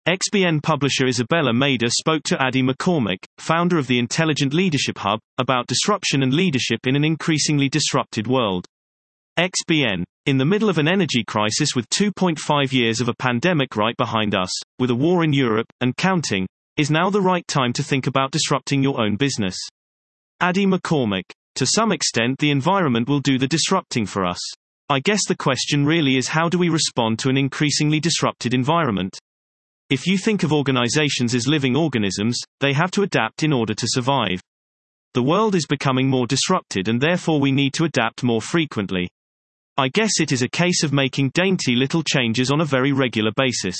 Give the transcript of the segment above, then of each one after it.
XBN publisher Isabella Mader spoke to Adi McCormick, founder of the Intelligent Leadership Hub, about disruption and leadership in an increasingly disrupted world. XBN. In the middle of an energy crisis with 2.5 years of a pandemic right behind us, with a war in Europe, and counting, is now the right time to think about disrupting your own business. Adi McCormick. To some extent the environment will do the disrupting for us. I guess the question really is, how do we respond to an increasingly disrupted environment? If you think of organizations as living organisms, they have to adapt in order to survive. The world is becoming more disrupted and therefore we need to adapt more frequently. I guess it is a case of making dainty little changes on a very regular basis.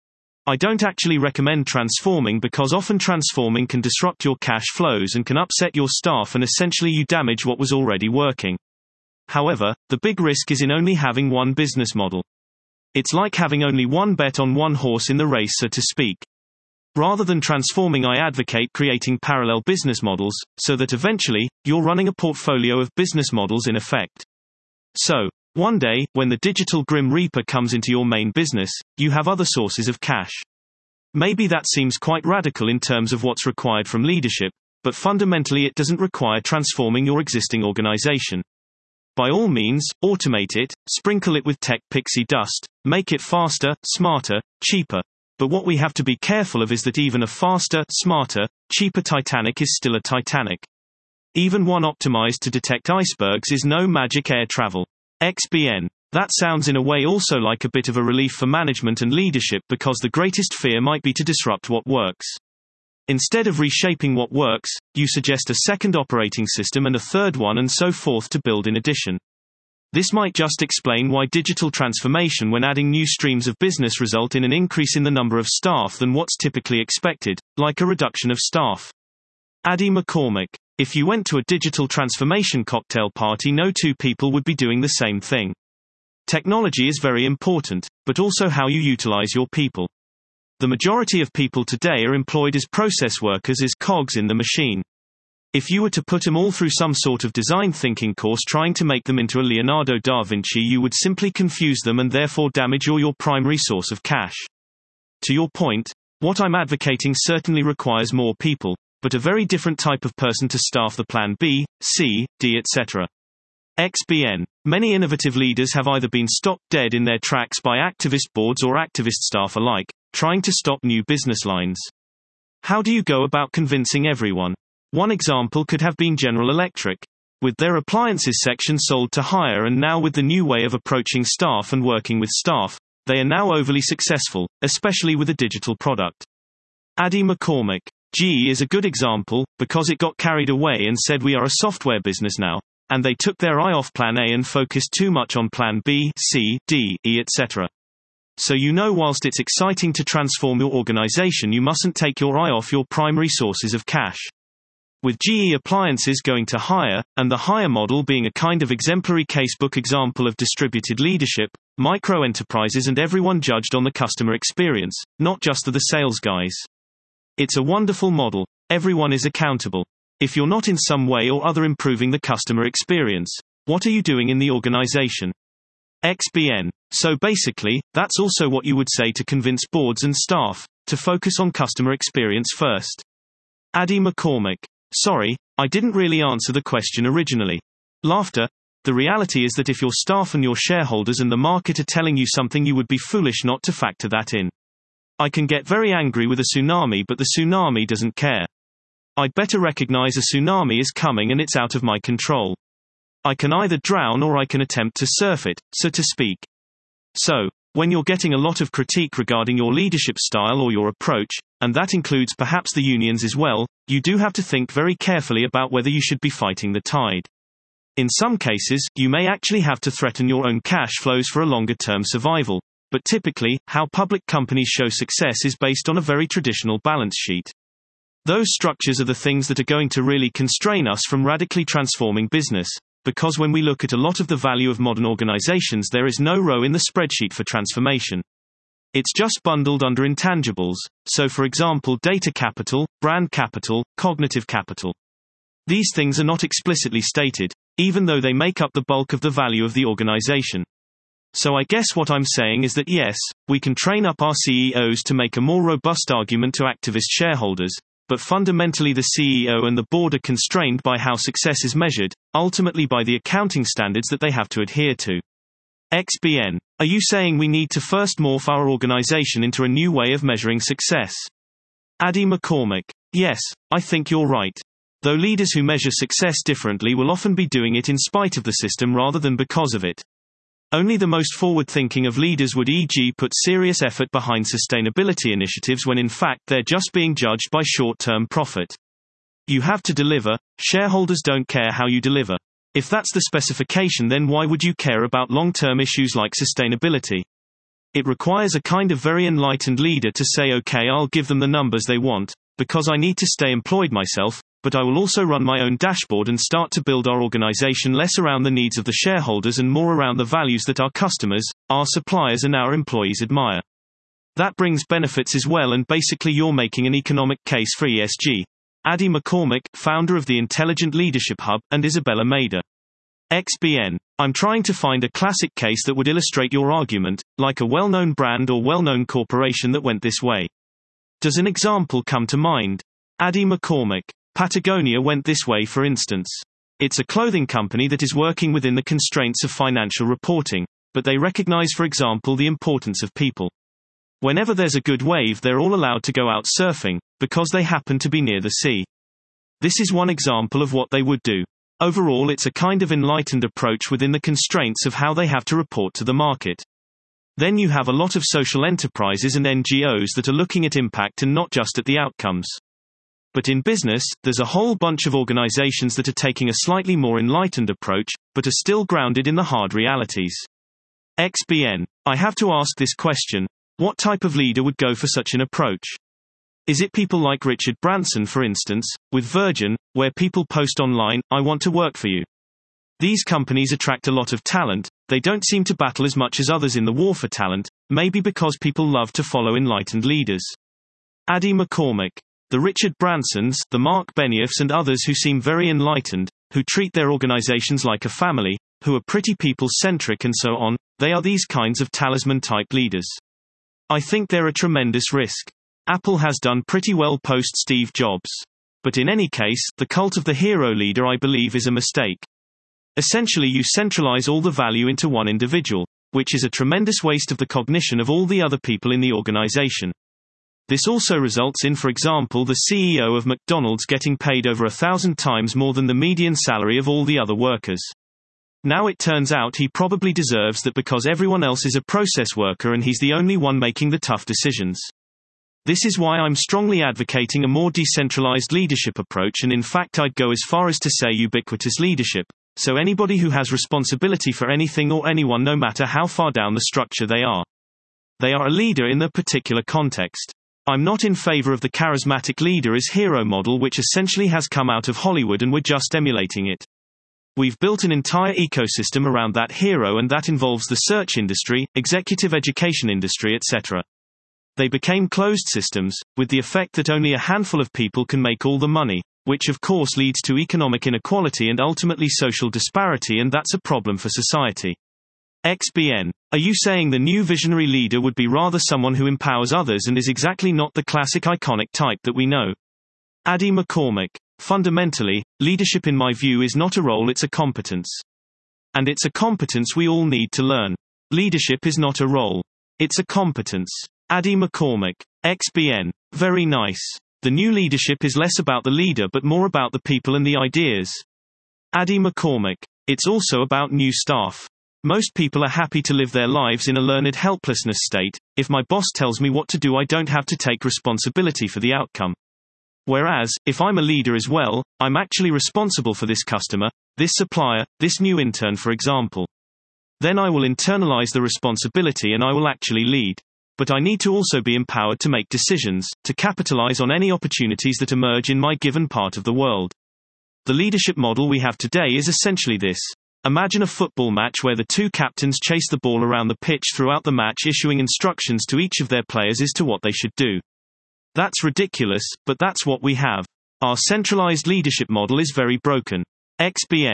I don't actually recommend transforming because often transforming can disrupt your cash flows and can upset your staff and essentially you damage what was already working. However, the big risk is in only having one business model. It's like having only one bet on one horse in the race, so to speak. Rather than transforming, I advocate creating parallel business models, so that eventually, you're running a portfolio of business models in effect. So, one day, when the digital Grim Reaper comes into your main business, you have other sources of cash. Maybe that seems quite radical in terms of what's required from leadership, but fundamentally it doesn't require transforming your existing organization. By all means, automate it, sprinkle it with tech pixie dust, make it faster, smarter, cheaper. But what we have to be careful of is that even a faster, smarter, cheaper Titanic is still a Titanic. Even one optimized to detect icebergs is no magic air travel. XBN. That sounds in a way also like a bit of a relief for management and leadership, because the greatest fear might be to disrupt what works. Instead of reshaping what works, you suggest a second operating system and a third one and so forth to build in addition. This might just explain why digital transformation when adding new streams of business result in an increase in the number of staff than what's typically expected, like a reduction of staff. Adi McCormick. If you went to a digital transformation cocktail party, no two people would be doing the same thing. Technology is very important, but also how you utilize your people. The majority of people today are employed as process workers, as cogs in the machine. If you were to put them all through some sort of design thinking course trying to make them into a Leonardo da Vinci, you would simply confuse them and therefore damage your primary source of cash. To your point, what I'm advocating certainly requires more people, but a very different type of person to staff the plan B, C, D, etc. XBN. Many innovative leaders have either been stopped dead in their tracks by activist boards or activist staff alike, trying to stop new business lines. How do you go about convincing everyone? One example could have been General Electric. With their appliances section sold to hire, and now with the new way of approaching staff and working with staff, they are now overly successful, especially with a digital product. Adi McCormick. GE is a good example, because it got carried away and said we are a software business now, and they took their eye off plan A and focused too much on plan B, C, D, E, etc. So whilst it's exciting to transform your organization, you mustn't take your eye off your primary sources of cash. With GE Appliances going to hire, and the hire model being a kind of exemplary casebook example of distributed leadership, micro-enterprises and everyone judged on the customer experience, not just the sales guys. It's a wonderful model. Everyone is accountable. If you're not in some way or other improving the customer experience, what are you doing in the organization? XBN. So basically, that's also what you would say to convince boards and staff to focus on customer experience first. Adi McCormick. Sorry, I didn't really answer the question originally. Laughter. The reality is that if your staff and your shareholders and the market are telling you something, you would be foolish not to factor that in. I can get very angry with a tsunami, but the tsunami doesn't care. I'd better recognize a tsunami is coming and it's out of my control. I can either drown or I can attempt to surf it, so to speak. So, when you're getting a lot of critique regarding your leadership style or your approach, and that includes perhaps the unions as well, you do have to think very carefully about whether you should be fighting the tide. In some cases, you may actually have to threaten your own cash flows for a longer-term survival, but typically, how public companies show success is based on a very traditional balance sheet. Those structures are the things that are going to really constrain us from radically transforming business, because when we look at a lot of the value of modern organizations, there is no row in the spreadsheet for transformation. It's just bundled under intangibles, so for example data capital, brand capital, cognitive capital. These things are not explicitly stated, even though they make up the bulk of the value of the organization. So I guess what I'm saying is that yes, we can train up our CEOs to make a more robust argument to activist shareholders, but fundamentally the CEO and the board are constrained by how success is measured, ultimately by the accounting standards that they have to adhere to. XBN. Are you saying we need to first morph our organization into a new way of measuring success? Addy McCormick. Yes, I think you're right. Though leaders who measure success differently will often be doing it in spite of the system rather than because of it. Only the most forward-thinking of leaders would e.g. put serious effort behind sustainability initiatives when in fact they're just being judged by short-term profit. You have to deliver, shareholders don't care how you deliver. If that's the specification, then why would you care about long-term issues like sustainability? It requires a kind of very enlightened leader to say, okay, I'll give them the numbers they want, because I need to stay employed myself, but I will also run my own dashboard and start to build our organization less around the needs of the shareholders and more around the values that our customers, our suppliers and our employees admire. That brings benefits as well, and basically you're making an economic case for ESG. Addy McCormick, founder of the Intelligent Leadership Hub, and Isabella Mader. XBN. I'm trying to find a classic case that would illustrate your argument, like a well-known brand or well-known corporation that went this way. Does an example come to mind? Addy McCormick. Patagonia went this way, for instance. It's a clothing company that is working within the constraints of financial reporting, but they recognize, for example, the importance of people. Whenever there's a good wave, they're all allowed to go out surfing, because they happen to be near the sea. This is one example of what they would do. Overall, it's a kind of enlightened approach within the constraints of how they have to report to the market. Then you have a lot of social enterprises and NGOs that are looking at impact and not just at the outcomes. But in business, there's a whole bunch of organizations that are taking a slightly more enlightened approach, but are still grounded in the hard realities. XBN. I have to ask this question. What type of leader would go for such an approach? Is it people like Richard Branson, for instance, with Virgin, where people post online, "I want to work for you"? These companies attract a lot of talent. They don't seem to battle as much as others in the war for talent, maybe because people love to follow enlightened leaders. Addy McCormick. The Richard Bransons, the Mark Benioffs and others who seem very enlightened, who treat their organizations like a family, who are pretty people-centric and so on, they are these kinds of talisman-type leaders. I think they're a tremendous risk. Apple has done pretty well post-Steve Jobs. But in any case, the cult of the hero leader, I believe, is a mistake. Essentially you centralize all the value into one individual, which is a tremendous waste of the cognition of all the other people in the organization. This also results in, for example, the CEO of McDonald's getting paid over 1,000 times more than the median salary of all the other workers. Now it turns out he probably deserves that because everyone else is a process worker and he's the only one making the tough decisions. This is why I'm strongly advocating a more decentralized leadership approach, and in fact I'd go as far as to say ubiquitous leadership, so anybody who has responsibility for anything or anyone, no matter how far down the structure they are a leader in their particular context. I'm not in favor of the charismatic leader as hero model, which essentially has come out of Hollywood and we're just emulating it. We've built an entire ecosystem around that hero, and that involves the search industry, executive education industry, etc. They became closed systems, with the effect that only a handful of people can make all the money, which of course leads to economic inequality and ultimately social disparity, and that's a problem for society. XBN. Are you saying the new visionary leader would be rather someone who empowers others and is exactly not the classic iconic type that we know? Addy McCormick. Fundamentally, leadership in my view is not a role, it's a competence. And it's a competence we all need to learn. Leadership is not a role. It's a competence. Addy McCormick. XBN. Very nice. The new leadership is less about the leader but more about the people and the ideas. Addy McCormick. It's also about new staff. Most people are happy to live their lives in a learned helplessness state. If my boss tells me what to do, I don't have to take responsibility for the outcome. Whereas, if I'm a leader as well, I'm actually responsible for this customer, this supplier, this new intern, for example. Then I will internalize the responsibility and I will actually lead. But I need to also be empowered to make decisions, to capitalize on any opportunities that emerge in my given part of the world. The leadership model we have today is essentially this. Imagine a football match where the two captains chase the ball around the pitch throughout the match, issuing instructions to each of their players as to what they should do. That's ridiculous, but that's what we have. Our centralized leadership model is very broken. XBN.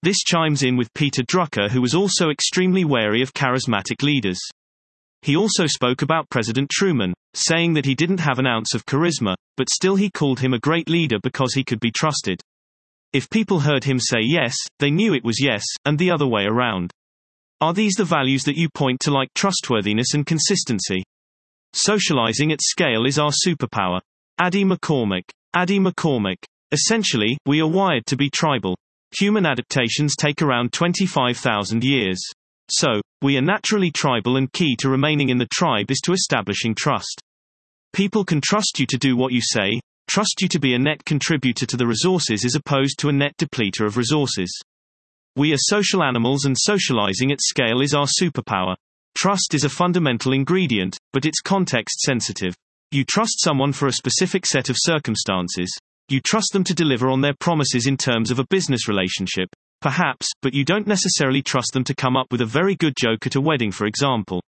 This chimes in with Peter Drucker, who was also extremely wary of charismatic leaders. He also spoke about President Truman, saying that he didn't have an ounce of charisma, but still he called him a great leader because he could be trusted. If people heard him say yes, they knew it was yes, and the other way around. Are these the values that you point to, like trustworthiness and consistency? Socializing at scale is our superpower. Adi McCormick. Adi McCormick. Essentially, we are wired to be tribal. Human adaptations take around 25,000 years. So, we are naturally tribal, and key to remaining in the tribe is to establishing trust. People can trust you to do what you say, trust you to be a net contributor to the resources as opposed to a net depleter of resources. We are social animals, and socializing at scale is our superpower. Trust is a fundamental ingredient, but it's context sensitive. You trust someone for a specific set of circumstances. You trust them to deliver on their promises in terms of a business relationship, perhaps, but you don't necessarily trust them to come up with a very good joke at a wedding, for example.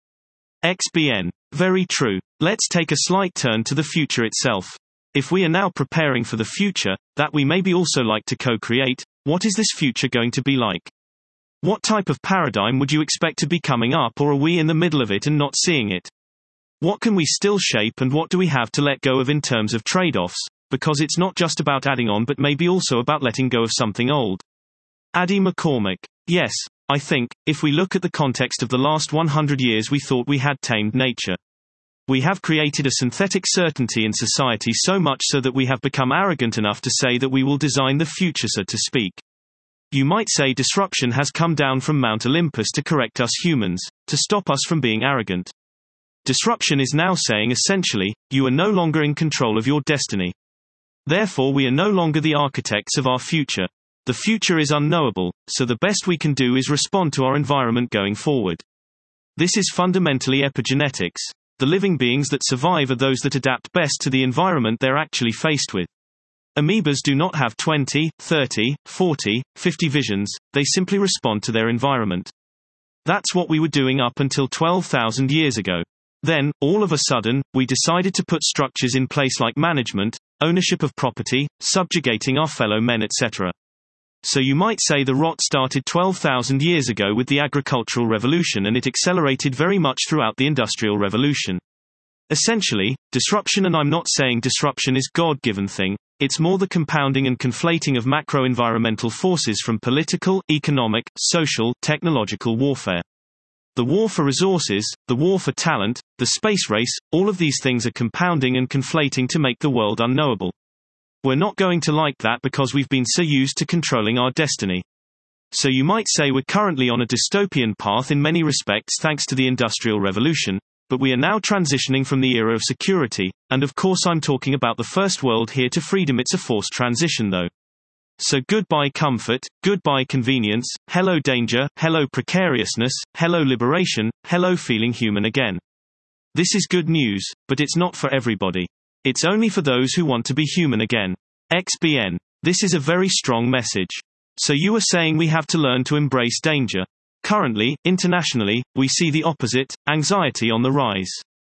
XBN. Very true. Let's take a slight turn to the future itself. If we are now preparing for the future, that we maybe also like to co-create, what is this future going to be like? What type of paradigm would you expect to be coming up, or are we in the middle of it and not seeing it? What can we still shape, and what do we have to let go of in terms of trade-offs? Because it's not just about adding on, but maybe also about letting go of something old. Adi McCormick. Yes, I think, if we look at the context of the last 100 years, we thought we had tamed nature. We have created a synthetic certainty in society, so much so that we have become arrogant enough to say that we will design the future, so to speak. You might say disruption has come down from Mount Olympus to correct us humans, to stop us from being arrogant. Disruption is now saying essentially, you are no longer in control of your destiny. Therefore, we are no longer the architects of our future. The future is unknowable, so the best we can do is respond to our environment going forward. This is fundamentally epigenetics. The living beings that survive are those that adapt best to the environment they're actually faced with. Amoebas do not have 20, 30, 40, 50 visions, they simply respond to their environment. That's what we were doing up until 12,000 years ago. Then, all of a sudden, we decided to put structures in place like management, ownership of property, subjugating our fellow men, etc. So you might say the rot started 12,000 years ago with the agricultural revolution, and it accelerated very much throughout the industrial revolution. Essentially, disruption, and I'm not saying disruption is a God-given thing, it's more the compounding and conflating of macro-environmental forces from political, economic, social, technological warfare. The war for resources, the war for talent, the space race, all of these things are compounding and conflating to make the world unknowable. We're not going to like that because we've been so used to controlling our destiny. So you might say we're currently on a dystopian path in many respects thanks to the Industrial Revolution, but we are now transitioning from the era of security, and of course I'm talking about the first world here, to freedom. It's a forced transition though. So goodbye comfort, goodbye convenience, hello danger, hello precariousness, hello liberation, hello feeling human again. This is good news, but it's not for everybody. It's only for those who want to be human again. XBN. This is a very strong message. So you are saying we have to learn to embrace danger. Currently, internationally, we see the opposite, anxiety on the rise.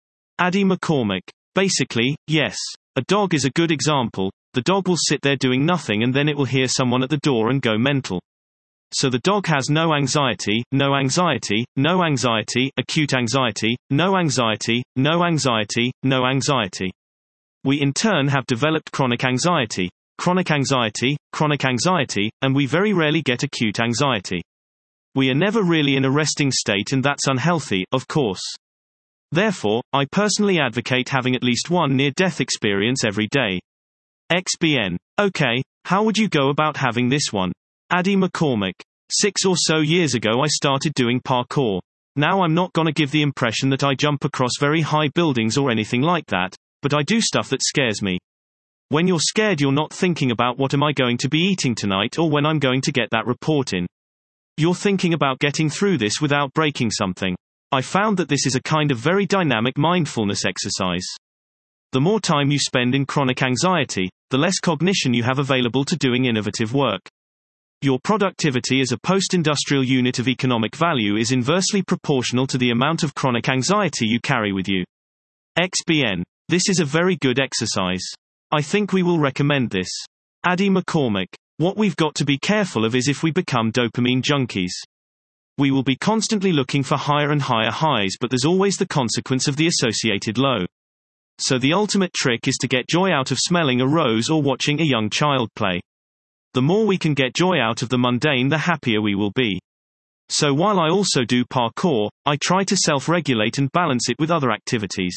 Adi McCormick. Basically, yes. A dog is a good example. The dog will sit there doing nothing, and then it will hear someone at the door and go mental. So the dog has no anxiety, no anxiety, no anxiety, acute anxiety, no anxiety, no anxiety, no anxiety. We in turn have developed chronic anxiety, and we very rarely get acute anxiety. We are never really in a resting state, and that's unhealthy, of course. Therefore, I personally advocate having at least one near-death experience every day. XBN. Okay, how would you go about having this one? Adi McCormick. 6 or so years ago I started doing parkour. Now I'm not gonna give the impression that I jump across very high buildings or anything like that, but I do stuff that scares me. When you're scared, you're not thinking about what am I going to be eating tonight or when I'm going to get that report in. You're thinking about getting through this without breaking something. I found that this is a kind of very dynamic mindfulness exercise. The more time you spend in chronic anxiety, the less cognition you have available to doing innovative work. Your productivity as a post-industrial unit of economic value is inversely proportional to the amount of chronic anxiety you carry with you. XBN. This is a very good exercise. I think we will recommend this. Adi McCormick. What we've got to be careful of is if we become dopamine junkies. We will be constantly looking for higher and higher highs, but there's always the consequence of the associated low. So the ultimate trick is to get joy out of smelling a rose or watching a young child play. The more we can get joy out of the mundane, the happier we will be. So while I also do parkour, I try to self-regulate and balance it with other activities.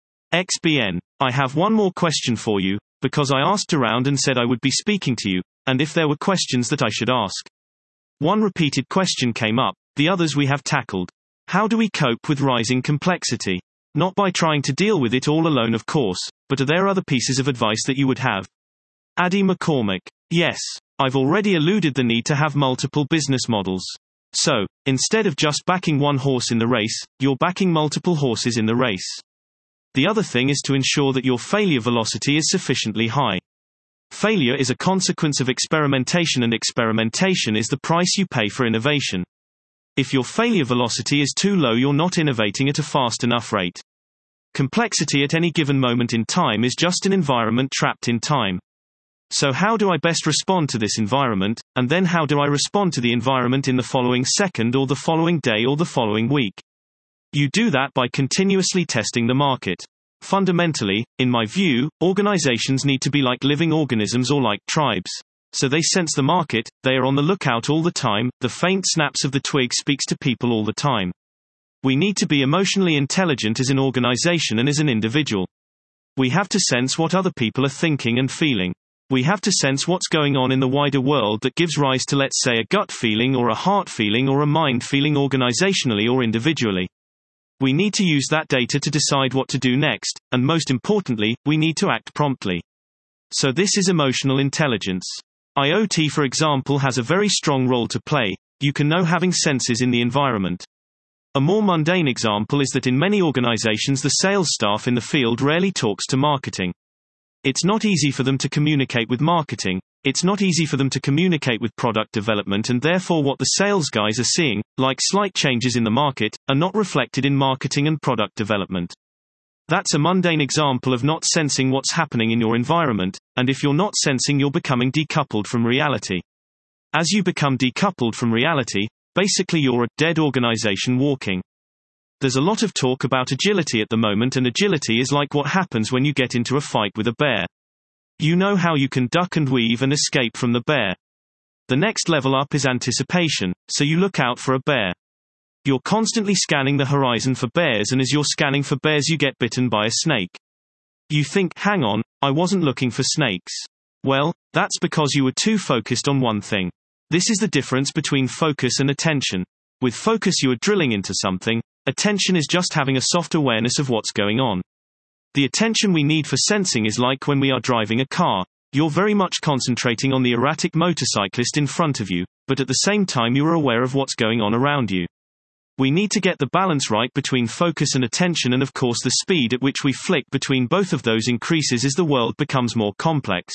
XBN. I have one more question for you, because I asked around and said I would be speaking to you, and if there were questions that I should ask. One repeated question came up, the others we have tackled. How do we cope with rising complexity? Not by trying to deal with it all alone, of course, but are there other pieces of advice that you would have? Addy McCormick. Yes. I've already alluded the need to have multiple business models. So, instead of just backing one horse in the race, you're backing multiple horses in the race. The other thing is to ensure that your failure velocity is sufficiently high. Failure is a consequence of experimentation, and experimentation is the price you pay for innovation. If your failure velocity is too low, you're not innovating at a fast enough rate. Complexity at any given moment in time is just an environment trapped in time. So how do I best respond to this environment, and then how do I respond to the environment in the following second or the following day or the following week? You do that by continuously testing the market. Fundamentally, in my view, organizations need to be like living organisms or like tribes. So they sense the market, they are on the lookout all the time, the faint snaps of the twig speaks to people all the time. We need to be emotionally intelligent as an organization and as an individual. We have to sense what other people are thinking and feeling. We have to sense what's going on in the wider world that gives rise to, let's say, a gut feeling or a heart feeling or a mind feeling organizationally or individually. We need to use that data to decide what to do next, and most importantly, we need to act promptly. So this is emotional intelligence. IoT, for example, has a very strong role to play. You can know having senses in the environment. A more mundane example is that in many organizations the sales staff in the field rarely talks to marketing. It's not easy for them to communicate with marketing. It's not easy for them to communicate with product development, and therefore what the sales guys are seeing, like slight changes in the market, are not reflected in marketing and product development. That's a mundane example of not sensing what's happening in your environment, and if you're not sensing, you're becoming decoupled from reality. As you become decoupled from reality, basically you're a dead organization walking. There's a lot of talk about agility at the moment, and agility is like what happens when you get into a fight with a bear. You know how you can duck and weave and escape from the bear. The next level up is anticipation, so you look out for a bear. You're constantly scanning the horizon for bears, and as you're scanning for bears you get bitten by a snake. You think, hang on, I wasn't looking for snakes. Well, that's because you were too focused on one thing. This is the difference between focus and attention. With focus you are drilling into something, attention is just having a soft awareness of what's going on. The attention we need for sensing is like when we are driving a car. You're very much concentrating on the erratic motorcyclist in front of you, but at the same time you are aware of what's going on around you. We need to get the balance right between focus and attention, and of course the speed at which we flick between both of those increases as the world becomes more complex.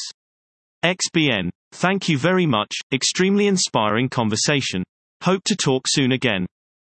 XBN. Thank you very much, extremely inspiring conversation. Hope to talk soon again.